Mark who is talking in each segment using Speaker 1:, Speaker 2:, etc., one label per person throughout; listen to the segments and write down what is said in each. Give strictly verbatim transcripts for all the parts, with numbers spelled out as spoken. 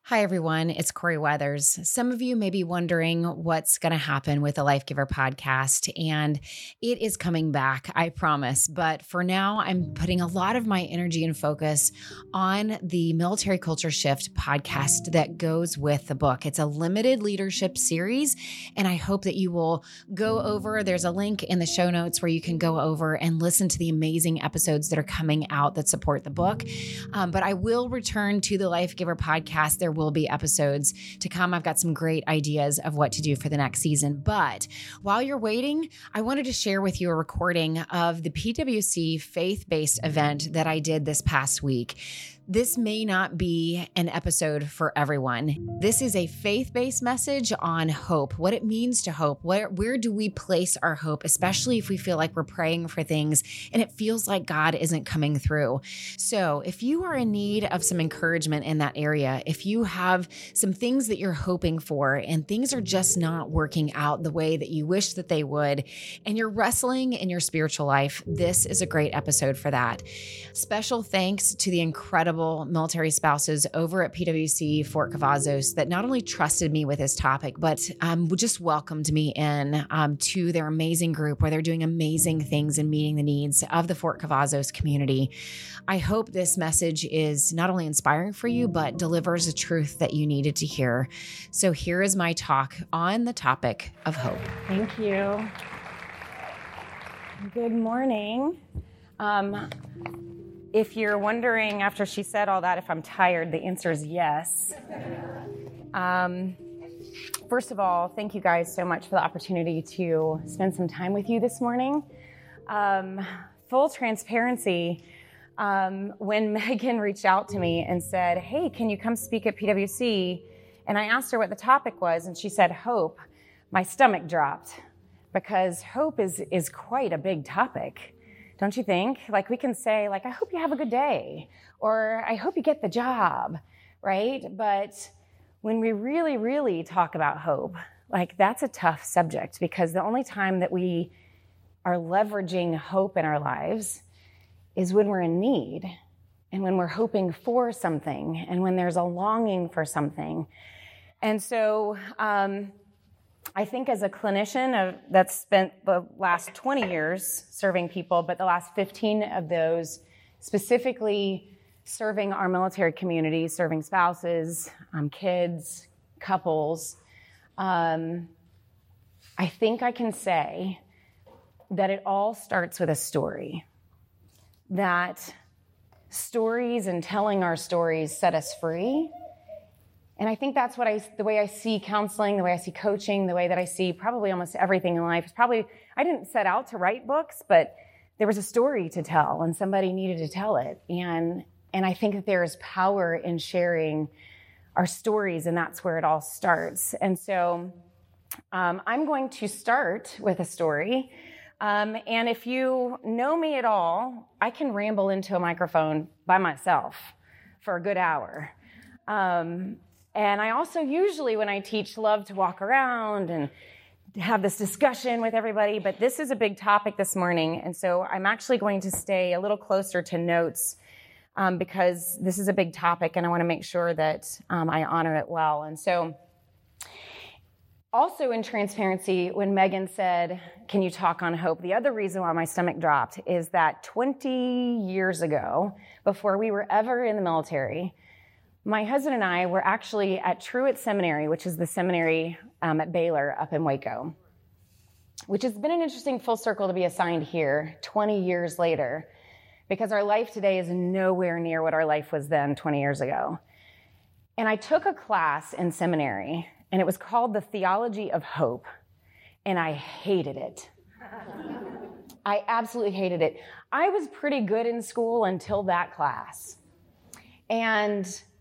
Speaker 1: Hi, everyone. It's Corey Weathers. Some of you may be wondering what's going to happen with the Life Giver podcast, and it is coming back, I promise. But for now, I'm putting a lot of my energy and focus on the Military Culture Shift podcast that goes with the book. It's a limited leadership series, and I hope that you will go over. There's a link in the show notes where you can go over and listen to the amazing episodes that are coming out that support the book. Um, but I will return to the Life Giver podcast. There will be episodes to come. I've got some great ideas of what to do for the next season. But while you're waiting, I wanted to share with you a recording of the P W C faith-based event that I did this past week. This may not be an episode for everyone. This is a faith-based message on hope, what it means to hope. Where, where do we place our hope, especially if we feel like we're praying for things and it feels like God isn't coming through. So if you are in need of some encouragement in that area, if you have some things that you're hoping for and things are just not working out the way that you wish that they would, and you're wrestling in your spiritual life, this is a great episode for that. Special thanks to the incredible military spouses over at P W C Fort Cavazos that not only trusted me with this topic, but um, just welcomed me in um, to their amazing group where they're doing amazing things and meeting the needs of the Fort Cavazos community. I hope this message is not only inspiring for you, but delivers a truth that you needed to hear. So here is my talk on the topic of hope.
Speaker 2: Thank you. Good morning. Um, If you're wondering after she said all that if I'm tired, the answer is yes. Um, first of all, thank you guys so much for the opportunity to spend some time with you this morning. Um, full transparency, um, when Megan reached out to me and said, hey, can you come speak at P W C? And I asked her what the topic was, and she said hope. My stomach dropped because hope is, is quite a big topic. Don't you think? Like we can say, like, I hope you have a good day, or I hope you get the job, right? But when we really, really talk about hope, like that's a tough subject because the only time that we are leveraging hope in our lives is when we're in need and when we're hoping for something and when there's a longing for something. And so, um, I think as a clinician of, that's spent the last twenty years serving people, but the last fifteen of those specifically serving our military community, serving spouses, um, kids, couples, um, I think I can say that it all starts with a story. That stories and telling our stories set us free. And I think that's what I, the way I see counseling, the way I see coaching, the way that I see probably almost everything in life. It's probably, I didn't set out to write books, but there was a story to tell and somebody needed to tell it. And, and I think that there is power in sharing our stories, and that's where it all starts. And so um, I'm going to start with a story. Um, and if you know me at all, I can ramble into a microphone by myself for a good hour. Um, And I also usually, when I teach, love to walk around and have this discussion with everybody, but this is a big topic this morning, and so I'm actually going to stay a little closer to notes um, because this is a big topic, and I want to make sure that um, I honor it well. And so also in transparency, when Megan said, can you talk on hope, the other reason why my stomach dropped is that twenty years ago, before we were ever in the military, my husband and I were actually at Truett Seminary, which is the seminary um, at Baylor up in Waco, which has been an interesting full circle to be assigned here twenty years later, because our life today is nowhere near what our life was then twenty years ago. And I took a class in seminary, and it was called The Theology of Hope, and I hated it. I absolutely hated it. I was pretty good in school until that class. And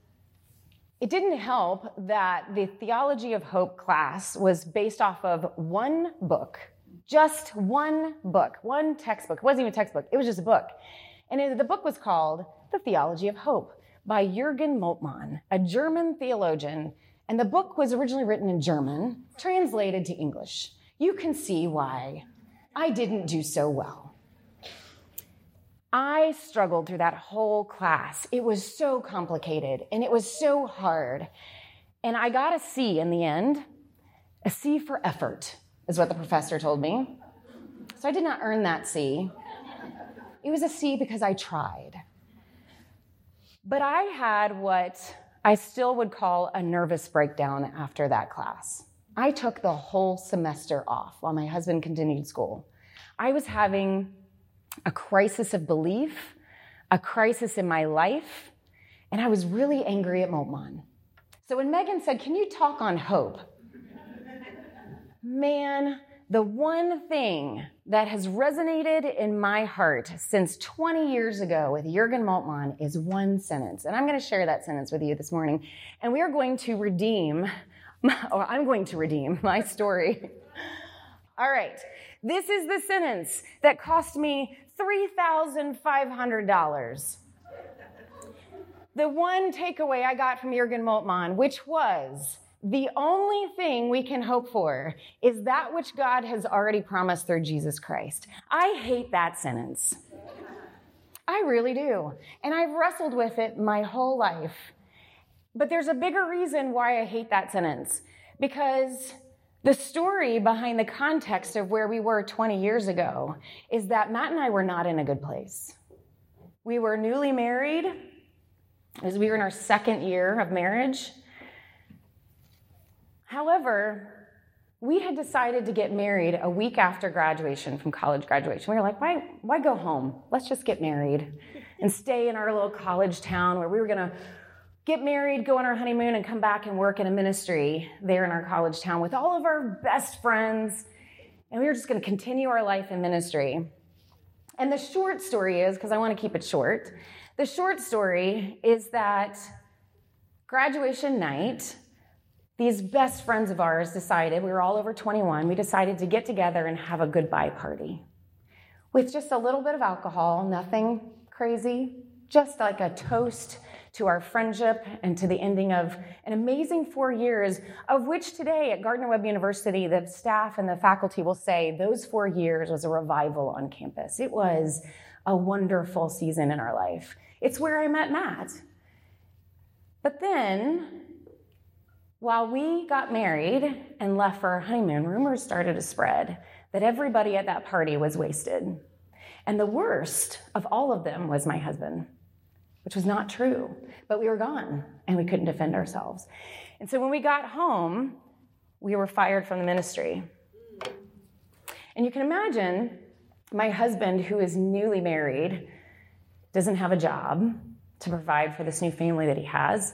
Speaker 2: it didn't help that the Theology of Hope class was based off of one book, just one book, one textbook. It wasn't even a textbook. It was just a book. And it, the book was called The Theology of Hope by Jürgen Moltmann, a German theologian. And the book was originally written in German, translated to English. You can see why I didn't do so well. I struggled through that whole class. It was so complicated and it was so hard. And I got a C in the end. A C for effort is what the professor told me. So I did not earn that C. It was a C because I tried. But I had what I still would call a nervous breakdown after that class. I took the whole semester off while my husband continued school. I was having a crisis of belief, a crisis in my life, and I was really angry at Moltmann. So when Megan said, "Can you talk on hope?" Man, the one thing that has resonated in my heart since twenty years ago with Jürgen Moltmann is one sentence. And I'm going to share that sentence with you this morning. And we are going to redeem, or I'm going to redeem my story. All right. This is the sentence that cost me three thousand five hundred dollars. The one takeaway I got from Jürgen Moltmann, which was, the only thing we can hope for is that which God has already promised through Jesus Christ. I hate that sentence. I really do. And I've wrestled with it my whole life. But there's a bigger reason why I hate that sentence. Because the story behind the context of where we were twenty years ago is that Matt and I were not in a good place. We were newly married, as we were in our second year of marriage. However, we had decided to get married a week after graduation, from college graduation. We were like, why, why go home? Let's just get married and stay in our little college town where we were going to get married, go on our honeymoon, and come back and work in a ministry there in our college town with all of our best friends. And we were just going to continue our life in ministry. And the short story is, because I want to keep it short, the short story is that graduation night, these best friends of ours decided, we were all over twenty-one, we decided to get together and have a goodbye party with just a little bit of alcohol, nothing crazy, just like a toast to our friendship and to the ending of an amazing four years, of which today at Gardner-Webb University, the staff and the faculty will say those four years was a revival on campus. It was a wonderful season in our life. It's where I met Matt. But then, while we got married and left for our honeymoon, rumors started to spread that everybody at that party was wasted. And the worst of all of them was my husband, which was not true. But we were gone, and we couldn't defend ourselves. And so when we got home, we were fired from the ministry. And you can imagine my husband, who is newly married, doesn't have a job to provide for this new family that he has.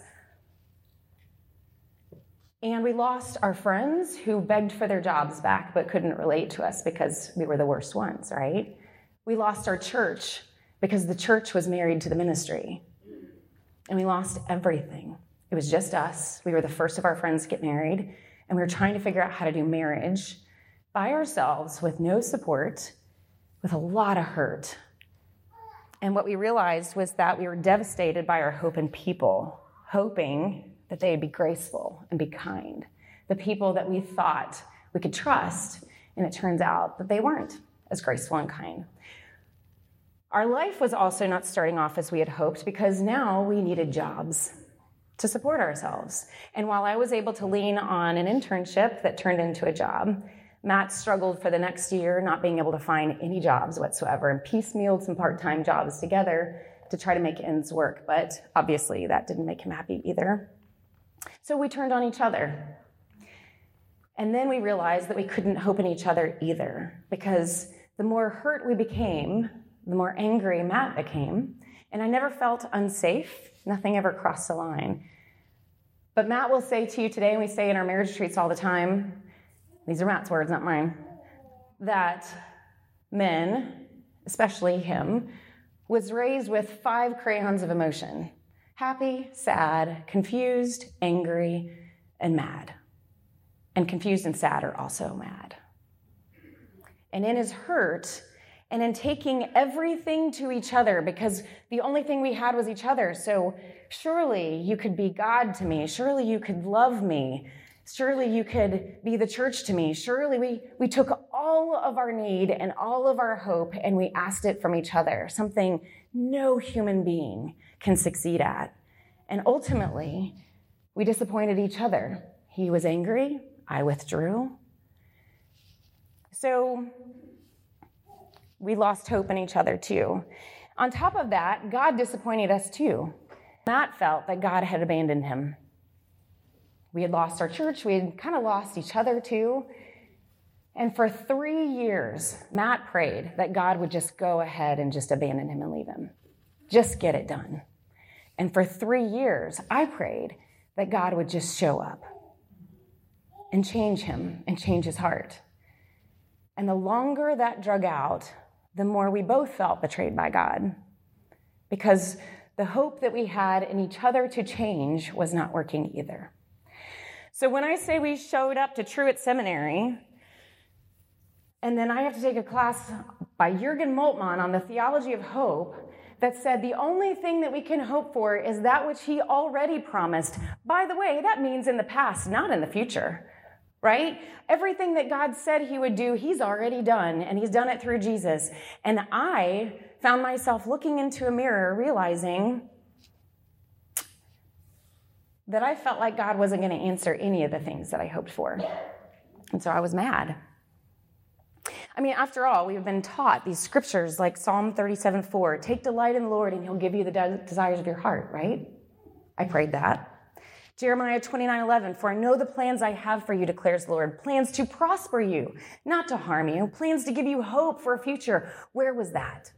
Speaker 2: And we lost our friends who begged for their jobs back but couldn't relate to us because we were the worst ones, right? We lost our church because the church was married to the ministry. And we lost everything. It was just us. We were the first of our friends to get married, and we were trying to figure out how to do marriage by ourselves with no support, with a lot of hurt. And what we realized was that we were devastated by our hope in people, hoping that they'd be graceful and be kind, the people that we thought we could trust, and it turns out that they weren't as graceful and kind. Our life was also not starting off as we had hoped because now we needed jobs to support ourselves. And while I was able to lean on an internship that turned into a job, Matt struggled for the next year not being able to find any jobs whatsoever and piecemealed some part-time jobs together to try to make ends work. But obviously that didn't make him happy either. So we turned on each other. And then we realized that we couldn't hope in each other either, because the more hurt we became, the more angry Matt became. And I never felt unsafe. Nothing ever crossed the line. But Matt will say to you today, and we say in our marriage retreats all the time, these are Matt's words, not mine, that men, especially him, was raised with five crayons of emotion: happy, sad, confused, angry, and mad. And confused and sad are also mad. And in his hurt, and in taking everything to each other, because the only thing we had was each other, so surely you could be God to me, surely you could love me, surely you could be the church to me, surely we, we took all of our need and all of our hope, and we asked it from each other, something no human being can succeed at. And ultimately, we disappointed each other. He was angry, I withdrew. So we lost hope in each other too. On top of that, God disappointed us too. Matt felt that God had abandoned him. We had lost our church. We had kind of lost each other too. And for three years, Matt prayed that God would just go ahead and just abandon him and leave him. Just get it done. And for three years, I prayed that God would just show up and change him and change his heart. And the longer that drug out, the more we both felt betrayed by God, because the hope that we had in each other to change was not working either. So when I say we showed up to Truett Seminary, and then I have to take a class by Jürgen Moltmann on the theology of hope that said the only thing that we can hope for is that which he already promised. By the way, that means in the past, not in the future, right? Everything that God said he would do, he's already done, and he's done it through Jesus. And I found myself looking into a mirror, realizing that I felt like God wasn't going to answer any of the things that I hoped for. And so I was mad. I mean, after all, we've been taught these scriptures like Psalm thirty-seven four, take delight in the Lord and he'll give you the de- desires of your heart, right? I prayed that. Jeremiah twenty-nine eleven, for I know the plans I have for you, declares the Lord, plans to prosper you, not to harm you, plans to give you hope for a future. Where was that?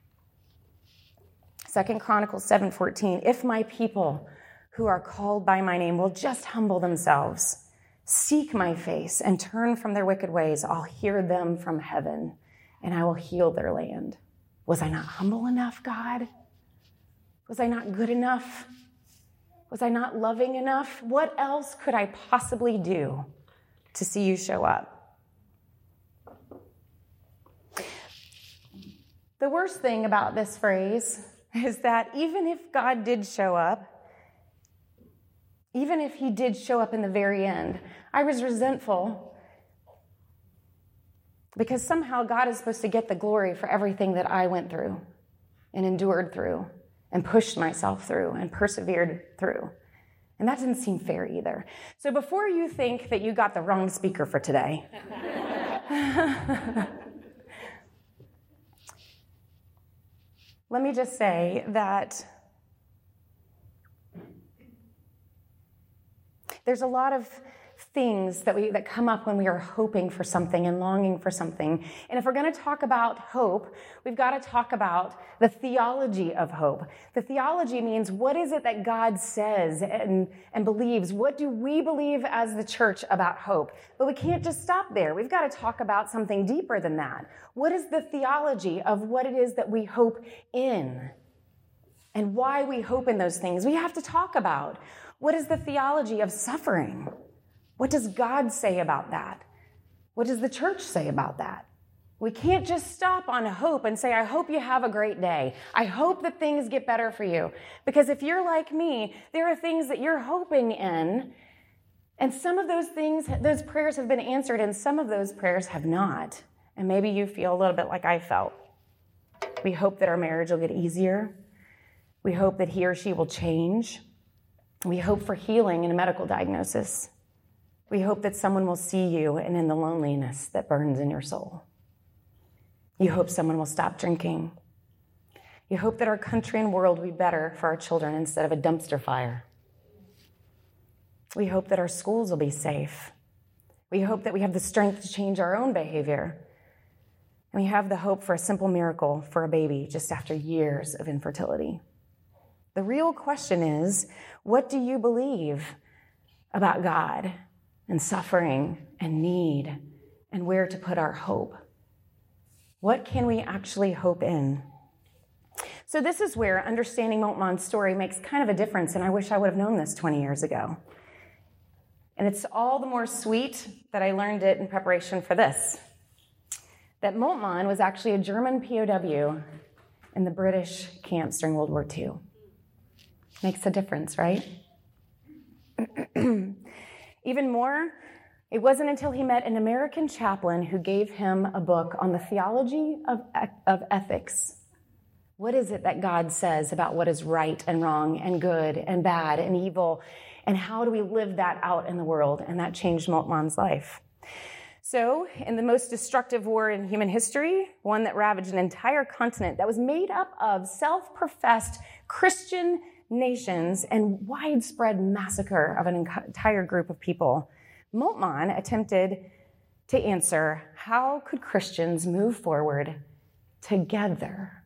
Speaker 2: Second Chronicles seven fourteen, if my people who are called by my name will just humble themselves, seek my face, and turn from their wicked ways, I'll hear them from heaven, and I will heal their land. Was I not humble enough, God? Was I not good enough? Was I not loving enough? What else could I possibly do to see you show up? The worst thing about this phrase is that even if God did show up, even if he did show up in the very end, I was resentful because somehow God is supposed to get the glory for everything that I went through and endured through and pushed myself through and persevered through. And that didn't seem fair either. So before you think that you got the wrong speaker for today, let me just say that there's a lot of things that we that come up when we are hoping for something and longing for something. And if we're going to talk about hope, we've got to talk about the theology of hope. The theology means, what is it that God says and, and believes? What do we believe as the church about hope? But we can't just stop there. We've got to talk about something deeper than that. What is the theology of what it is that we hope in? And why we hope in those things? We have to talk about. What is the theology of suffering? What does God say about that? What does the church say about that? We can't just stop on hope and say, I hope you have a great day. I hope that things get better for you. Because if you're like me, there are things that you're hoping in, and some of those things, those prayers have been answered, and some of those prayers have not. And maybe you feel a little bit like I felt. We hope that our marriage will get easier. We hope that he or she will change. We hope for healing in a medical diagnosis. We hope that someone will see you and in the loneliness that burns in your soul. You hope someone will stop drinking. You hope that our country and world will be better for our children instead of a dumpster fire. We hope that our schools will be safe. We hope that we have the strength to change our own behavior. And we have the hope for a simple miracle for a baby just after years of infertility. The real question is, what do you believe about God and suffering and need and where to put our hope? What can we actually hope in? So this is where understanding Moltmann's story makes kind of a difference, and I wish I would have known this twenty years ago. And it's all the more sweet that I learned it in preparation for this, that Moltmann was actually a German P O W in the British camps during World War Two. Makes a difference, right? Even more, It wasn't until he met an American chaplain who gave him a book on the theology of, of ethics. What is it that God says about what is right and wrong and good and bad and evil? And how do we live that out in the world? And that changed Moltmann's life. So, in the most destructive war in human history, one that ravaged an entire continent that was made up of self-professed Christian nations and widespread massacre of an entire group of people, Moltmann attempted to answer, how could Christians move forward together?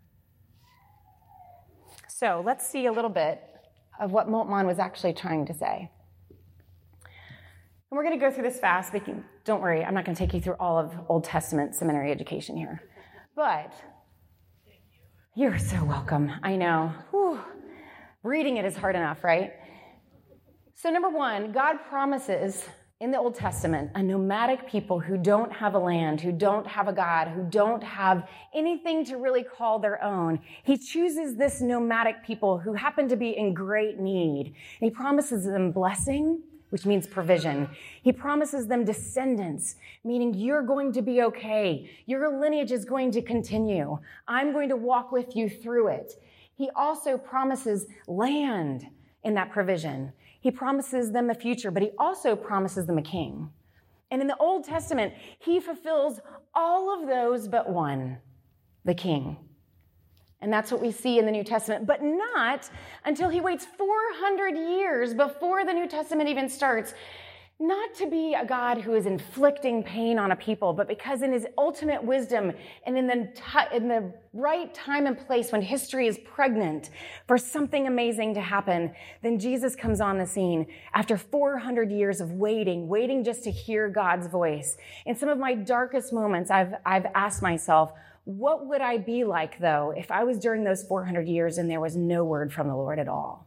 Speaker 2: So, let's see a little bit of what Moltmann was actually trying to say. And we're going to go through this fast, but don't worry, I'm not going to take you through all of Old Testament seminary education here. But you're so welcome. I know. Whew. Reading it is hard enough, right? So number one, God promises in the Old Testament a nomadic people who don't have a land, who don't have a God, who don't have anything to really call their own. He chooses this nomadic people who happen to be in great need. And he promises them blessing, which means provision. He promises them descendants, meaning you're going to be okay. Your lineage is going to continue. I'm going to walk with you through it. He also promises land in that provision. He promises them a future, but he also promises them a king. And in the Old Testament, he fulfills all of those but one, the king. And that's what we see in the New Testament, but not until he waits four hundred years before the New Testament even starts, not to be a God who is inflicting pain on a people, but because in his ultimate wisdom and in the, t- in the right time and place when history is pregnant for something amazing to happen, then Jesus comes on the scene after four hundred years of waiting, waiting just to hear God's voice. In some of my darkest moments, I've, I've asked myself, what would I be like, though, if I was during those four hundred years and there was no word from the Lord at all?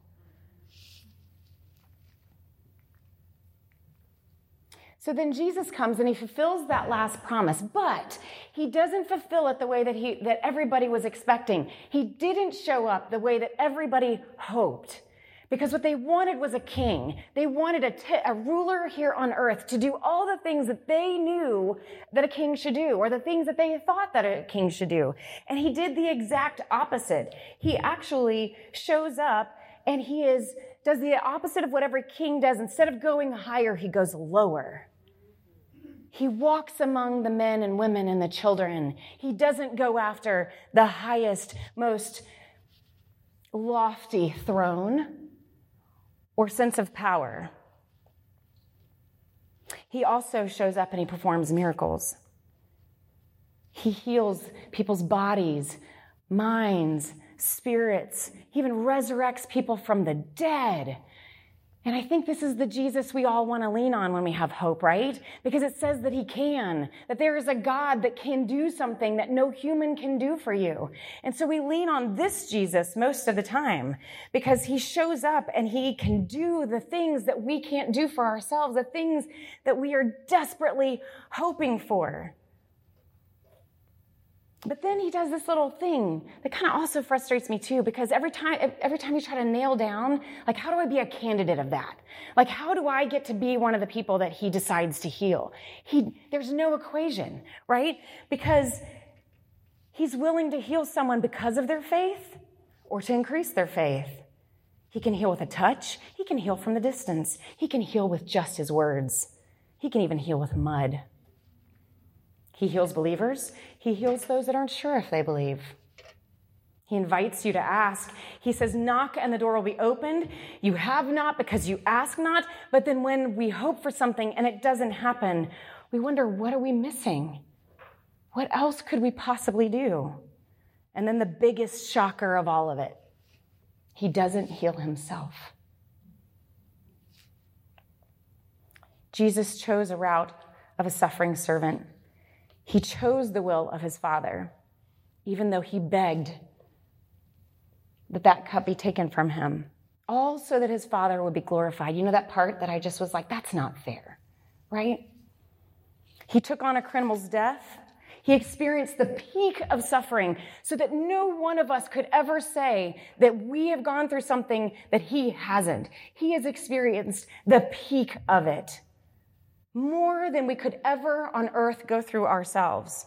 Speaker 2: So then Jesus comes and he fulfills that last promise, but he doesn't fulfill it the way that he that everybody was expecting. He didn't show up the way that everybody hoped. Because what they wanted was a king. They wanted a, t- a ruler here on earth to do all the things that they knew that a king should do, or the things that they thought that a king should do. And he did the exact opposite. He actually shows up and he is does the opposite of what every king does. Instead of going higher, he goes lower. He walks among the men and women and the children. He doesn't go after the highest, most lofty throne or sense of power. He also shows up and he performs miracles. He heals people's bodies, minds, spirits. He even resurrects people from the dead. And I think this is the Jesus we all want to lean on when we have hope, right? Because it says that he can, that there is a God that can do something that no human can do for you. And so we lean on this Jesus most of the time because he shows up and he can do the things that we can't do for ourselves, the things that we are desperately hoping for. But then he does this little thing that kind of also frustrates me too, because every time, every time you try to nail down, like, how do I be a candidate of that? Like, how do I get to be one of the people that he decides to heal? He, there's no equation, right? Because he's willing to heal someone because of their faith or to increase their faith. He can heal with a touch. He can heal from the distance. He can heal with just his words. He can even heal with mud. He heals believers. He heals those that aren't sure if they believe. He invites you to ask. He says, knock and the door will be opened. You have not because you ask not. But then when we hope for something and it doesn't happen, we wonder, what are we missing? What else could we possibly do? And then the biggest shocker of all of it, he doesn't heal himself. Jesus chose a route of a suffering servant. He chose the will of his Father, even though he begged that that cup be taken from him, all so that his Father would be glorified. You know that part that I just was like, that's not fair, right? He took on a criminal's death. He experienced the peak of suffering so that no one of us could ever say that we have gone through something that he hasn't. He has experienced the peak of it. more than we could ever on earth go through ourselves.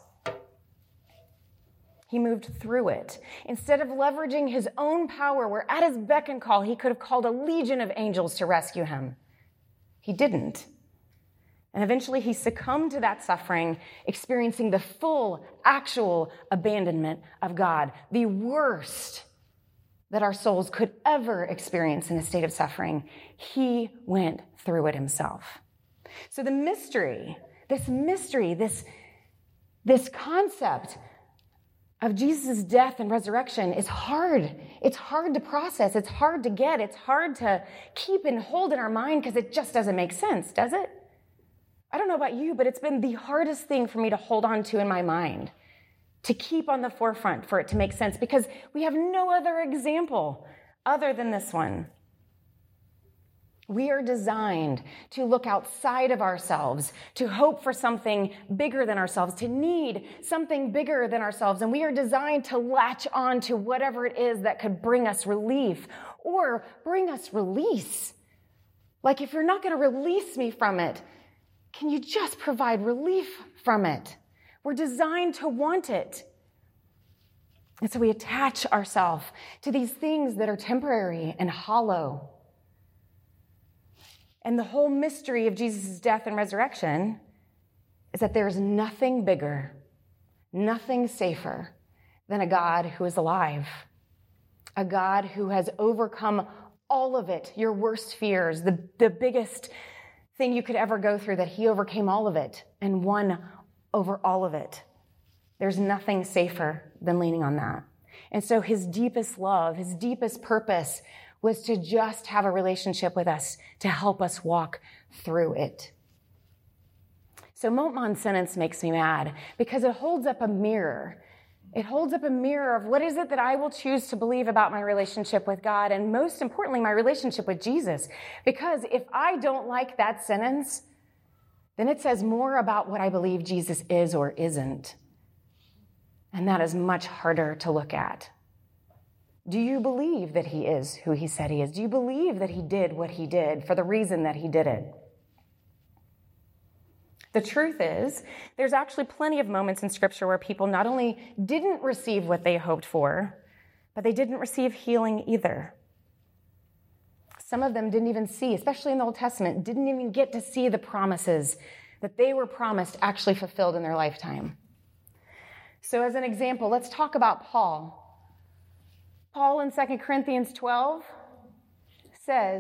Speaker 2: He moved through it. Instead of leveraging his own power, where at his beck and call, he could have called a legion of angels to rescue him. He didn't. And eventually he succumbed to that suffering, experiencing the full, actual abandonment of God, the worst that our souls could ever experience in a state of suffering. He went through it himself. So the mystery, this mystery, this, this concept of Jesus' death and resurrection is hard. It's hard to process. It's hard to get. It's hard to keep and hold in our mind because it just doesn't make sense, does it? I don't know about you, but it's been the hardest thing for me to hold on to in my mind, to keep on the forefront for it to make sense, because we have no other example other than this one. We are designed to look outside of ourselves, to hope for something bigger than ourselves, to need something bigger than ourselves. And we are designed to latch on to whatever it is that could bring us relief or bring us release. Like, if you're not going to release me from it, can you just provide relief from it? We're designed to want it. And so we attach ourselves to these things that are temporary and hollow. And the whole mystery of Jesus' death and resurrection is that there is nothing bigger, nothing safer than a God who is alive, a God who has overcome all of it, your worst fears, the, the biggest thing you could ever go through, that he overcame all of it and won over all of it. There's nothing safer than leaning on that. And so his deepest love, his deepest purpose was to just have a relationship with us, to help us walk through it. So Moltmann's sentence makes me mad because it holds up a mirror. It holds up a mirror of what is it that I will choose to believe about my relationship with God, and most importantly, my relationship with Jesus. Because if I don't like that sentence, then it says more about what I believe Jesus is or isn't. And that is much harder to look at. Do you believe that he is who he said he is? Do you believe that he did what he did for the reason that he did it? The truth is, there's actually plenty of moments in Scripture where people not only didn't receive what they hoped for, but they didn't receive healing either. Some of them didn't even see, especially in the Old Testament, didn't even get to see the promises that they were promised actually fulfilled in their lifetime. So as an example, let's talk about Paul. Paul in Second Corinthians twelve says,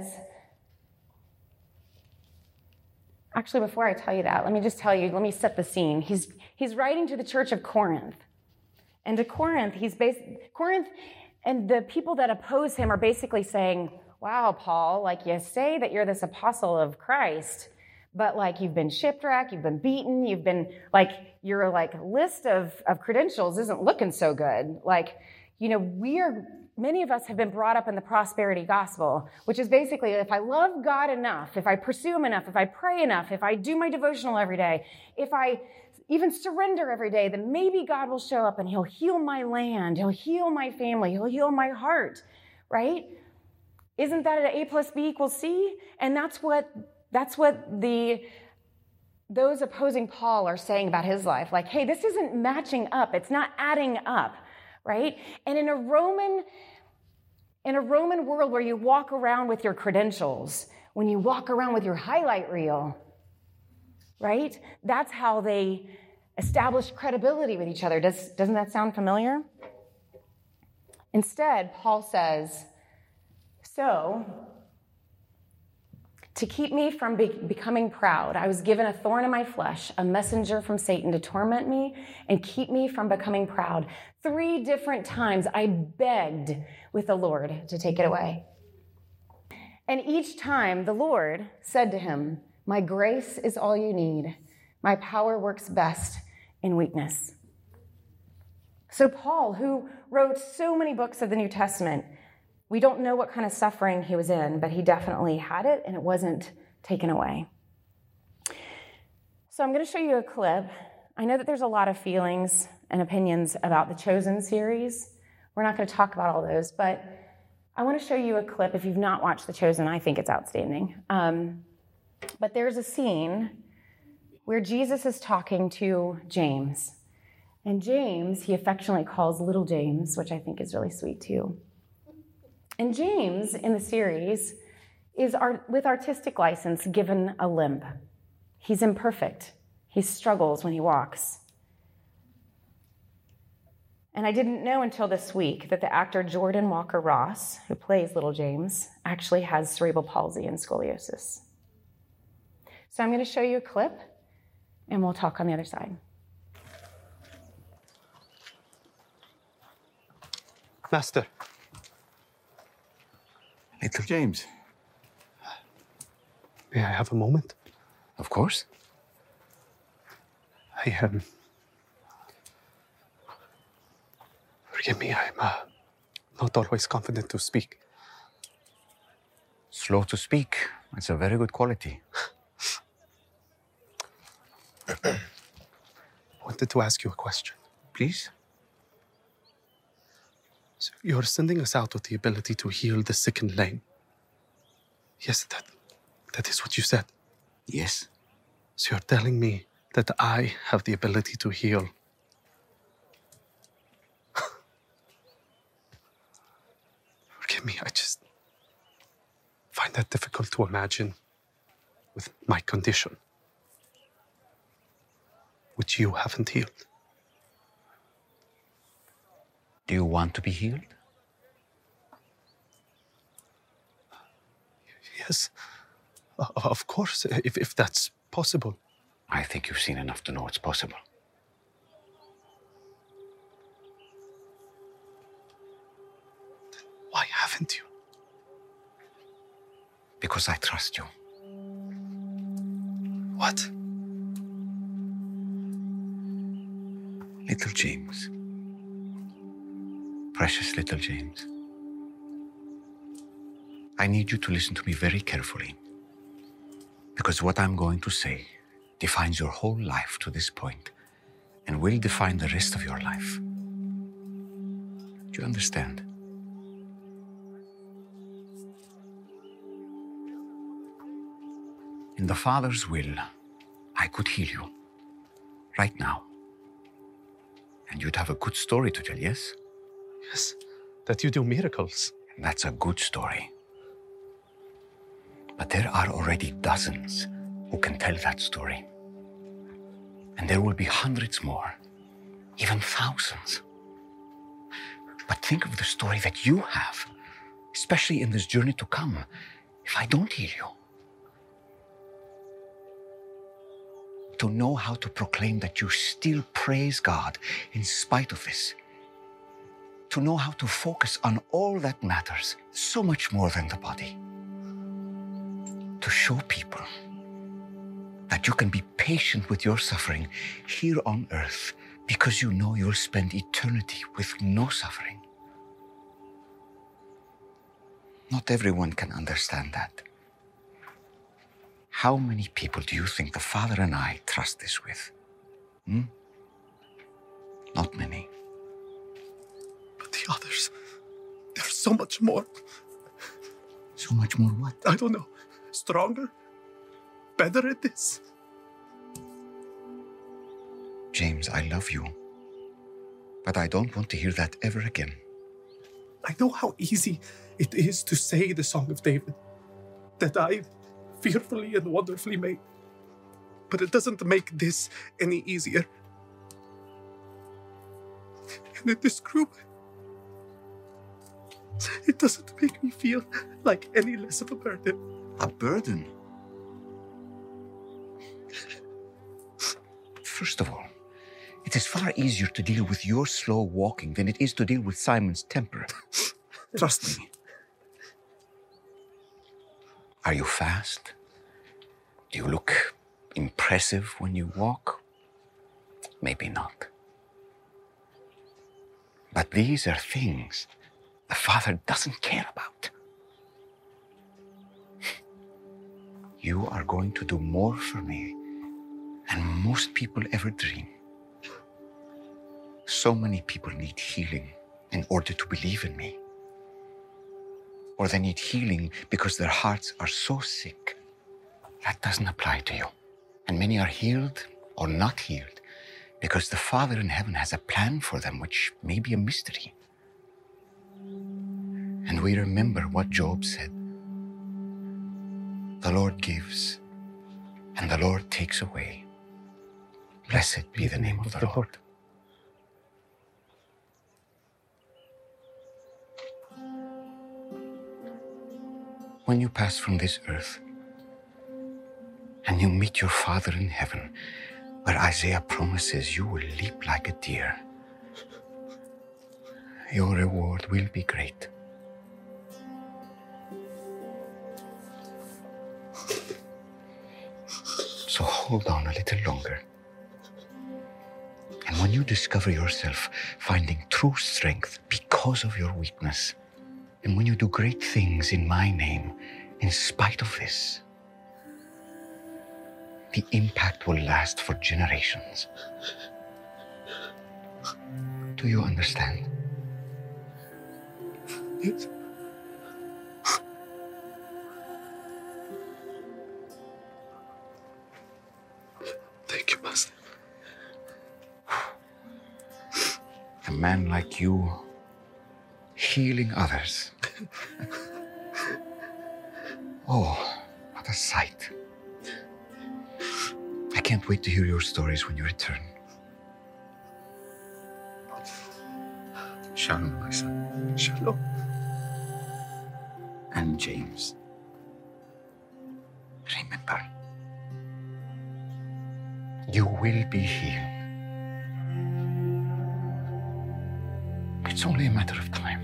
Speaker 2: actually, before I tell you that, let me just tell you, let me set the scene. He's, he's writing to the church of Corinth. And to Corinth, he's based, Corinth and the people that oppose him are basically saying, wow, Paul, like, you say that you're this apostle of Christ, but like you've been shipwrecked, you've been beaten, you've been like, your like list of, of credentials isn't looking so good. Like, you know, we are, many of us have been brought up in the prosperity gospel, which is basically, if I love God enough, if I pursue him enough, if I pray enough, if I do my devotional every day, if I even surrender every day, then maybe God will show up and he'll heal my land, he'll heal my family, he'll heal my heart, right? Isn't that an A plus B equals C? And that's what, that's what the, those opposing Paul are saying about his life. Like, hey, this isn't matching up. It's not adding up. Right? And in a Roman, in a Roman world where you walk around with your credentials, when you walk around with your highlight reel, right? That's how they establish credibility with each other. Does, doesn't that sound familiar? Instead, Paul says, so, to keep me from be- becoming proud, I was given a thorn in my flesh, a messenger from Satan to torment me and keep me from becoming proud. Three different times I begged with the Lord to take it away. And each time the Lord said to him, my grace is all you need. My power works best in weakness. So Paul, who wrote so many books of the New Testament, we don't know what kind of suffering he was in, but he definitely had it, and it wasn't taken away. So I'm going to show you a clip. I know that there's a lot of feelings and opinions about the Chosen series. We're not going to talk about all those, but I want to show you a clip. If you've not watched The Chosen, I think it's outstanding. Um, but there's a scene where Jesus is talking to James. And James, he affectionately calls little James, which I think is really sweet too. And James, in the series, is art, with artistic license given a limp. He's imperfect. He struggles when he walks. And I didn't know until this week that the actor Jordan Walker Ross, who plays little James, actually has cerebral palsy and scoliosis. So I'm going to show you a clip, and we'll talk on the other side.
Speaker 3: Master.
Speaker 4: Little James.
Speaker 3: May I have a moment?
Speaker 4: Of course.
Speaker 3: I am... Um, forgive me, I'm uh, not always confident to speak.
Speaker 4: Slow to speak. It's a very good quality.
Speaker 3: I wanted to ask you a question.
Speaker 4: Please?
Speaker 3: So you're sending us out with the ability to heal the sick and lame. Yes, that, that is what you said.
Speaker 4: Yes.
Speaker 3: So you're telling me that I have the ability to heal. Forgive me, I just find that difficult to imagine with my condition, which you haven't healed.
Speaker 4: Do you want to be healed?
Speaker 3: Yes, uh, of course, if, if that's possible.
Speaker 4: I think you've seen enough to know it's possible.
Speaker 3: Then why haven't you?
Speaker 4: Because I trust you.
Speaker 3: What?
Speaker 4: Little James. Precious little James. I need you to listen to me very carefully, because what I'm going to say defines your whole life to this point and will define the rest of your life. Do you understand? In the Father's will, I could heal you right now. And you'd have a good story to tell, yes?
Speaker 3: Yes, that you do miracles.
Speaker 4: And that's a good story. But there are already dozens who can tell that story. And there will be hundreds more, even thousands. But think of the story that you have, especially in this journey to come, if I don't heal you. To know how to proclaim that you still praise God in spite of this. To know how to focus on all that matters, so much more than the body. To show people that you can be patient with your suffering here on earth because you know you'll spend eternity with no suffering. Not everyone can understand that. How many people do you think the Father and I trust this with? Hmm? Not many.
Speaker 3: But the others, there's so much more.
Speaker 4: So much more what?
Speaker 3: I don't know. Stronger? Better at this?
Speaker 4: James, I love you. But I don't want to hear that ever again.
Speaker 3: I know how easy it is to say the Song of David, that I fearfully and wonderfully made. But it doesn't make this any easier. And in this group, it doesn't make me feel like any less of a burden.
Speaker 4: A burden? First of all, it is far easier to deal with your slow walking than it is to deal with Simon's temper. Trust me. Are you fast? Do you look impressive when you walk? Maybe not. But these are things the Father doesn't care about. You are going to do more for me than most people ever dream. So many people need healing in order to believe in me. Or they need healing because their hearts are so sick. That doesn't apply to you. And many are healed or not healed because the Father in heaven has a plan for them, which may be a mystery. And we remember what Job said. The Lord gives, and the Lord takes away. Blessed be the name of the Lord. When you pass from this earth and you meet your Father in heaven, where Isaiah promises you will leap like a deer, your reward will be great. So hold on a little longer. And when you discover yourself finding true strength because of your weakness, and when you do great things in my name, in spite of this, the impact will last for generations. Do you understand?
Speaker 3: Yes. Thank you, Master.
Speaker 4: A man like you healing others. Oh, what a sight. I can't wait to hear your stories when you return. Shalom, my son.
Speaker 3: Shalom.
Speaker 4: And James, remember, you will be healed. It's only a matter of time.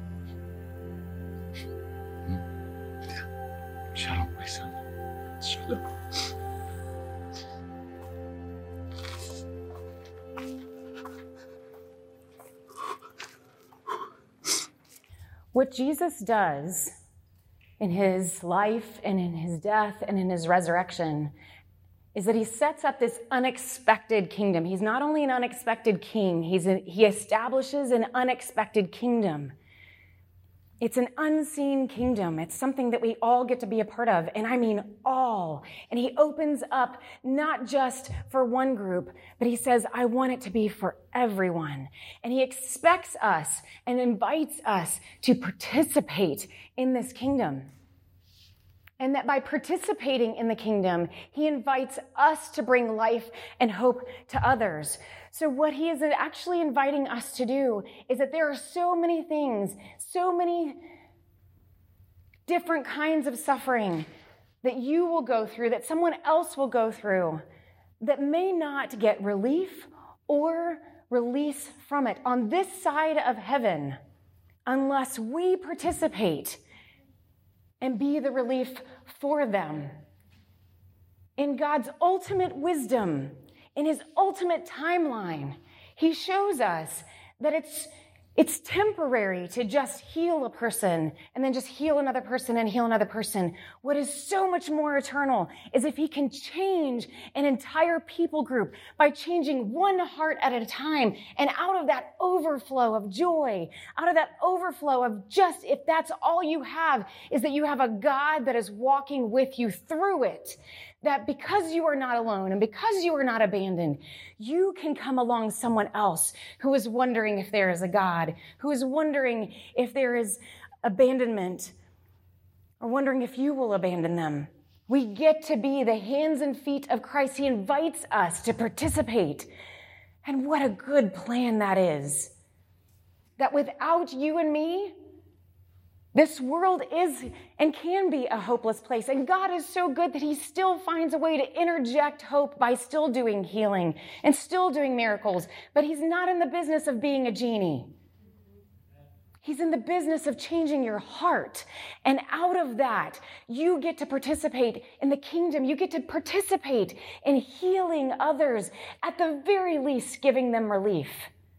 Speaker 4: Hmm? Shalom, my son.
Speaker 3: Shalom.
Speaker 2: What Jesus does in his life and in his death and in his resurrection is that he sets up this unexpected kingdom. He's not only an unexpected king, he's a, he establishes an unexpected kingdom. It's an unseen kingdom. It's something that we all get to be a part of, and I mean all. And he opens up not just for one group, but he says, I want it to be for everyone. And he expects us and invites us to participate in this kingdom. And that by participating in the kingdom, he invites us to bring life and hope to others. So what he is actually inviting us to do is that there are so many things, so many different kinds of suffering that you will go through, that someone else will go through, that may not get relief or release from it on this side of heaven unless we participate and be the relief for them. In God's ultimate wisdom, in his ultimate timeline, he shows us that it's it's temporary to just heal a person and then just heal another person and heal another person. What is so much more eternal is if he can change an entire people group by changing one heart at a time, and out of that overflow of joy, out of that overflow of just, if that's all you have, is that you have a God that is walking with you through it. That because you are not alone and because you are not abandoned, you can come along someone else who is wondering if there is a God, who is wondering if there is abandonment, or wondering if you will abandon them. We get to be the hands and feet of Christ. He invites us to participate. And what a good plan that is. That without you and me, this world is and can be a hopeless place. And God is so good that he still finds a way to interject hope by still doing healing and still doing miracles. But he's not in the business of being a genie. He's in the business of changing your heart. And out of that, you get to participate in the kingdom. You get to participate in healing others, at the very least giving them relief.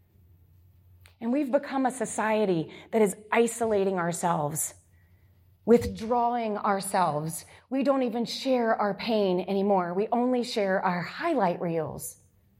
Speaker 2: And we've become a society that is isolating ourselves, withdrawing ourselves. We don't even share our pain anymore. We only share our highlight reels.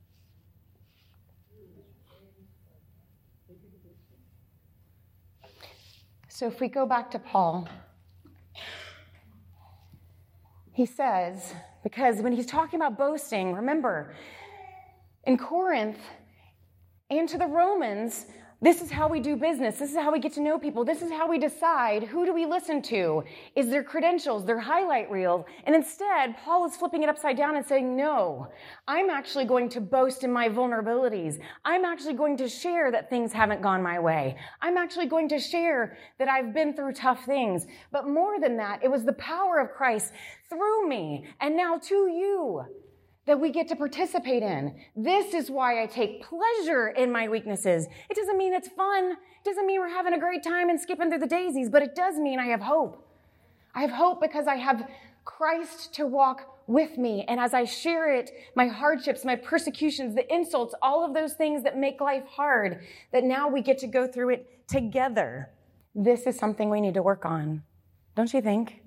Speaker 2: So if we go back to Paul, he says Because when he's talking about boasting, remember, in Corinth and to the Romans, this is how we do business. This is how we get to know people. This is how we decide who do we listen to. Is their credentials, their highlight reels? And instead, Paul is flipping it upside down and saying, no, I'm actually going to boast in my vulnerabilities. I'm actually going to share that things haven't gone my way. I'm actually going to share that I've been through tough things. But more than that, it was the power of Christ through me and now to you that we get to participate in. This is why I take pleasure in my weaknesses. It doesn't mean it's fun. It doesn't mean we're having a great time and skipping through the daisies, but it does mean I have hope. I have hope because I have Christ to walk with me. And as I share it, my hardships, my persecutions, the insults, all of those things that make life hard, that now we get to go through it together. This is something we need to work on. Don't you think?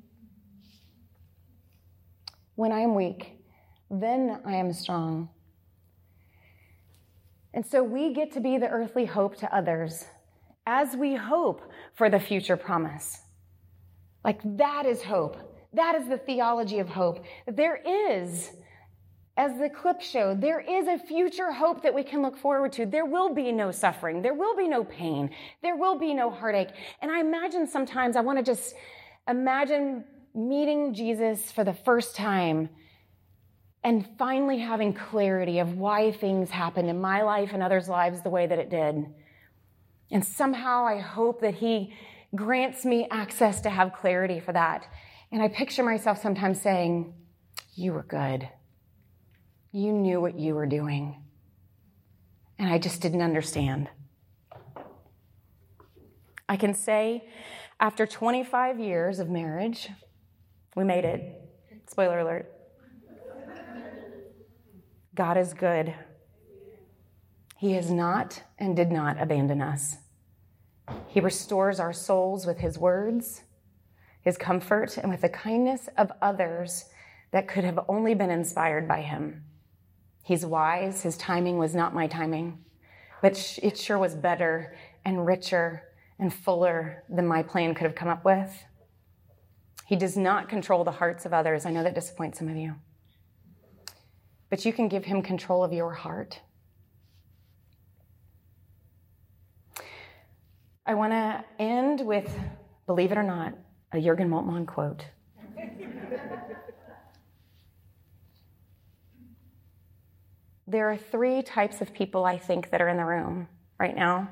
Speaker 2: When I am weak, then I am strong. And so we get to be the earthly hope to others as we hope for the future promise. Like that is hope. That is the theology of hope. There is, as the clip showed, there is a future hope that we can look forward to. There will be no suffering. There will be no pain. There will be no heartache. And I imagine sometimes, I want to just imagine meeting Jesus for the first time and finally having clarity of why things happened in my life and others' lives the way that it did. And somehow I hope that he grants me access to have clarity for that. And I picture myself sometimes saying, you were good. You knew what you were doing. And I just didn't understand. I can say after twenty-five years of marriage, we made it. Spoiler alert. God is good. He has not and did not abandon us. He restores our souls with his words, his comfort, and with the kindness of others that could have only been inspired by him. He's wise. His timing was not my timing, but it sure was better and richer and fuller than my plan could have come up with. He does not control the hearts of others. I know that disappoints some of you. But you can give him control of your heart. I want to end with, believe it or not, a Jürgen Moltmann quote. There are three types of people, I think, that are in the room right now.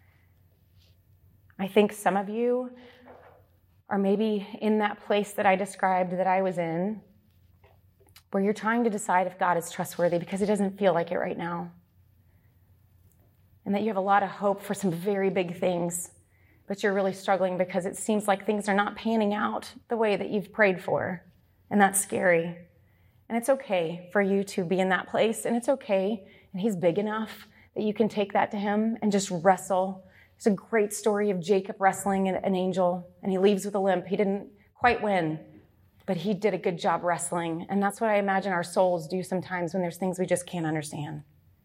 Speaker 2: I think some of you are maybe in that place that I described that I was in, where you're trying to decide if God is trustworthy because it doesn't feel like it right now. And that you have a lot of hope for some very big things, but you're really struggling because it seems like things are not panning out the way that you've prayed for. And that's scary. And it's okay for you to be in that place, and it's okay, and he's big enough that you can take that to him and just wrestle. There's a great story of Jacob wrestling an angel, and he leaves with a limp. He didn't quite win, but he did a good job wrestling. And that's what I imagine our souls do sometimes when there's things we just can't understand.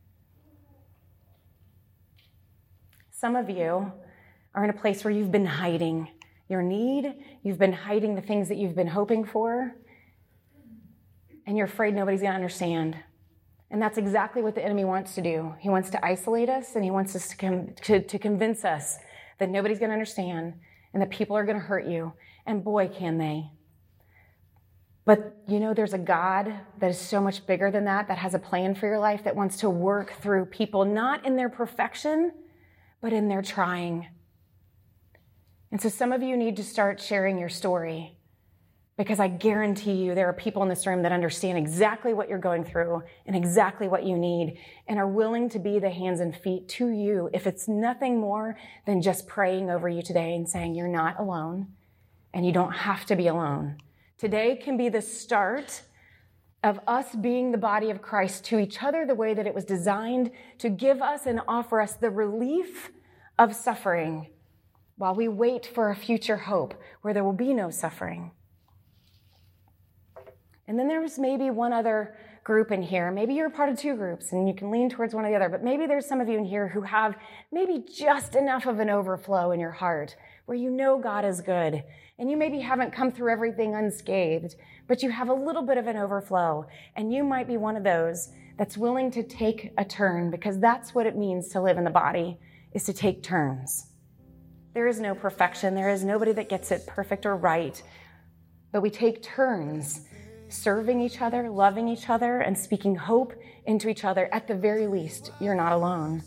Speaker 2: Some of you are in a place where you've been hiding your need. You've been hiding the things that you've been hoping for. And you're afraid nobody's going to understand. And that's exactly what the enemy wants to do. He wants to isolate us, and he wants us to, com- to, to convince us that nobody's going to understand and that people are going to hurt you. And boy, can they. But you know, there's a God that is so much bigger than that, that has a plan for your life, that wants to work through people, not in their perfection, but in their trying. And so some of you need to start sharing your story, because I guarantee you there are people in this room that understand exactly what you're going through and exactly what you need and are willing to be the hands and feet to you if it's nothing more than just praying over you today and saying you're not alone and you don't have to be alone. Today can be the start of us being the body of Christ to each other the way that it was designed to give us and offer us the relief of suffering while we wait for a future hope where there will be no suffering. And then there's maybe one other group in here. Maybe you're a part of two groups and you can lean towards one or the other, but maybe there's some of you in here who have maybe just enough of an overflow in your heart where you know God is good. And you maybe haven't come through everything unscathed, but you have a little bit of an overflow. And you might be one of those that's willing to take a turn, because that's what it means to live in the body, is to take turns. There is no perfection. There is nobody that gets it perfect or right. But we take turns serving each other, loving each other, and speaking hope into each other. At the very least, you're not alone.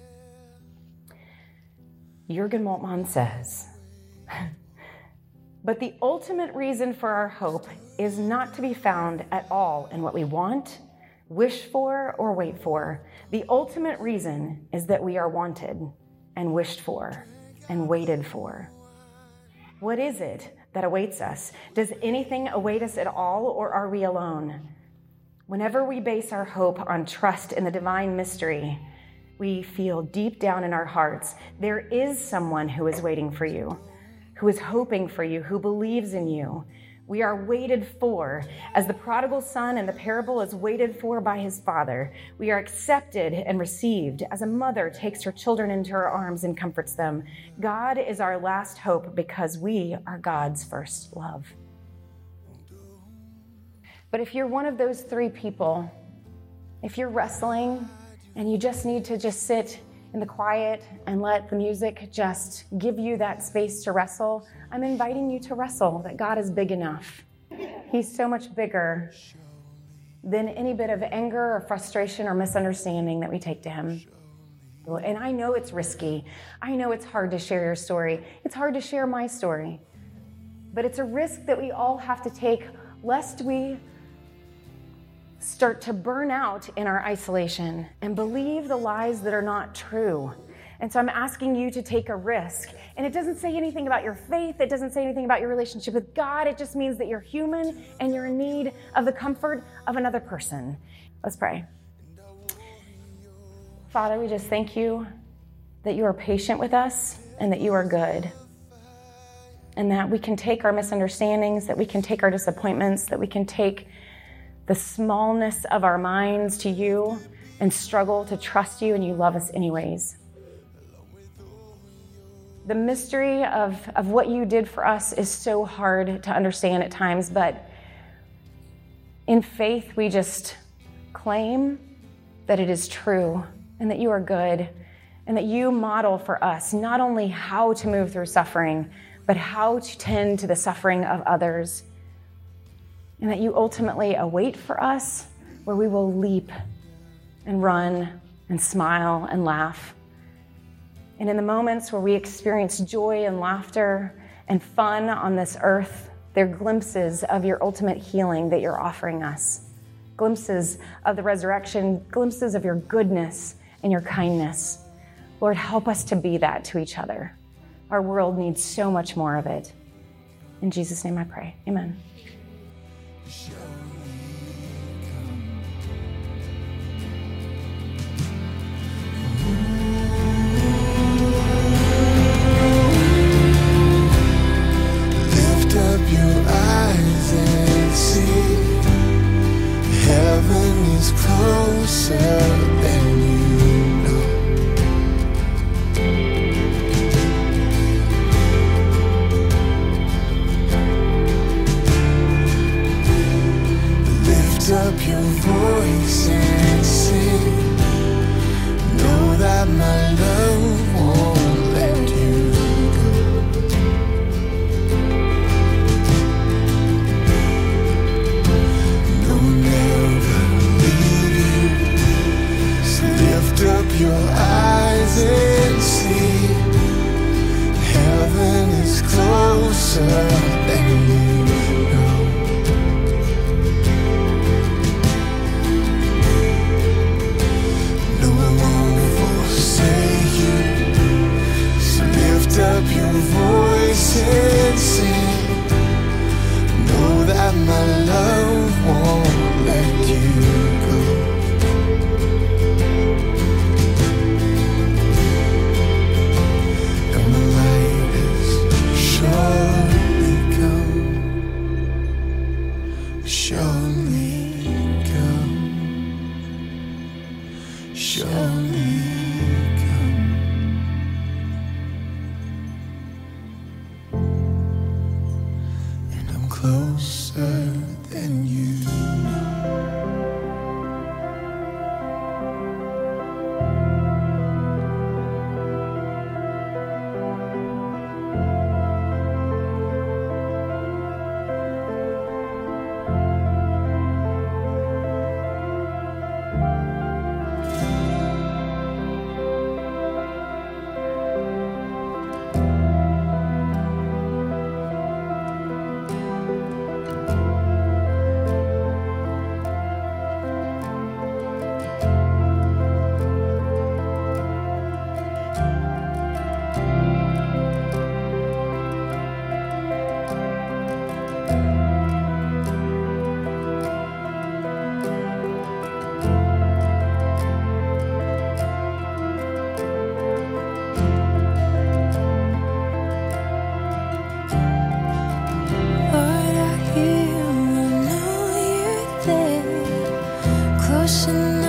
Speaker 2: Jürgen Moltmann says, but the ultimate reason for our hope is not to be found at all in what we want, wish for, or wait for. The ultimate reason is that we are wanted and wished for and waited for. What is it that awaits us? Does anything await us at all, or are we alone? Whenever we base our hope on trust in the divine mystery, we feel deep down in our hearts, there is someone who is waiting for you, who is hoping for you, who believes in you. We are waited for, as the prodigal son in the parable is waited for by his father. We are accepted and received as a mother takes her children into her arms and comforts them. God is our last hope because we are God's first love. But if you're one of those three people, if you're wrestling and you just need to just sit in the quiet and let the music just give you that space to wrestle, I'm inviting you to wrestle, that God is big enough. He's so much bigger than any bit of anger or frustration or misunderstanding that we take to him. And I know it's risky. I know it's hard to share your story. It's hard to share my story. But it's a risk that we all have to take, lest we start to burn out in our isolation and believe the lies that are not true. And so I'm asking you to take a risk. And it doesn't say anything about your faith. It doesn't say anything about your relationship with God. It just means that you're human and you're in need of the comfort of another person. Let's pray. Father, we just thank you that you are patient with us and that you are good. And that we can take our misunderstandings, that we can take our disappointments, that we can take the smallness of our minds to you and struggle to trust you, and you love us anyways. The mystery of, of what you did for us is so hard to understand at times, but in faith, we just claim that it is true and that you are good and that you model for us not only how to move through suffering, but how to tend to the suffering of others. And that you ultimately await for us where we will leap and run and smile and laugh. And in the moments where we experience joy and laughter and fun on this earth, they're glimpses of your ultimate healing that you're offering us. Glimpses of the resurrection, glimpses of your goodness and your kindness. Lord, help us to be that to each other. Our world needs so much more of it. In Jesus' name I pray, amen.
Speaker 5: Lift up your eyes and see, heaven is closer than you know. Lift up your voice and sing, know that my love won't let you go. No, never leave you. So lift up your eyes and see, heaven is closer than you know. Lift up your voice and sing, know that my love won't let you go. And the light has surely come, surely. surely come. And I'm closer than you know. Lord, I hear, I know you're there, close enough.